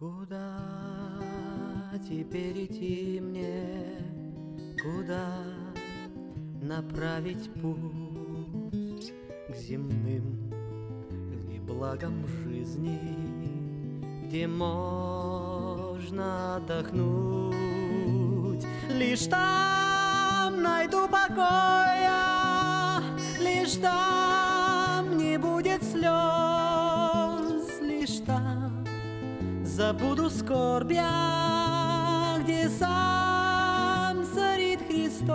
Куда теперь идти мне? Куда направить путь к земным ли благам жизни, где можно отдохнуть? Лишь там найду покоя, лишь там не будет слез, лишь там забуду скорбя, где сам царит Христос.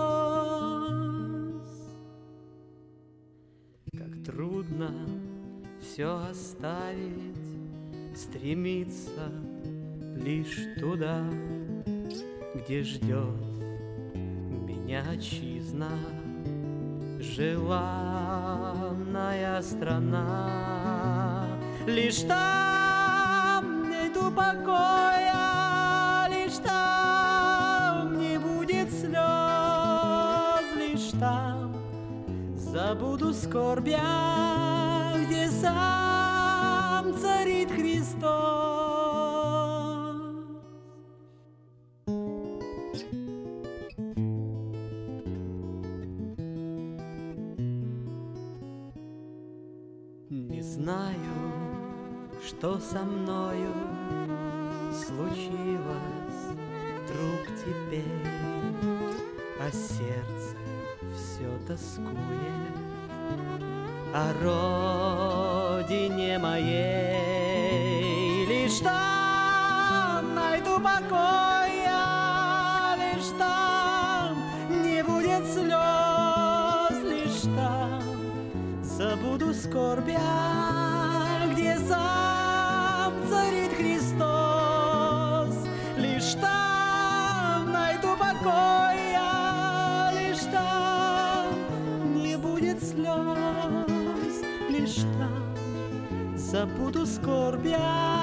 Как трудно все оставить, стремиться лишь туда, где ждет меня отчизна, желанная страна. Лишь там найду покоя, лишь там не будет слез, лишь там забуду скорбя, где сам царит Христос. Не знаю, что со мною случилось вдруг теперь, а сердце все тоскует о родине моей. Лишь там найду покоя, лишь там не будет слез, лишь там забуду скорбя, где сам царит Христос. Лишь там найду покоя, лишь там не будет слез, лишь там забуду скорбя,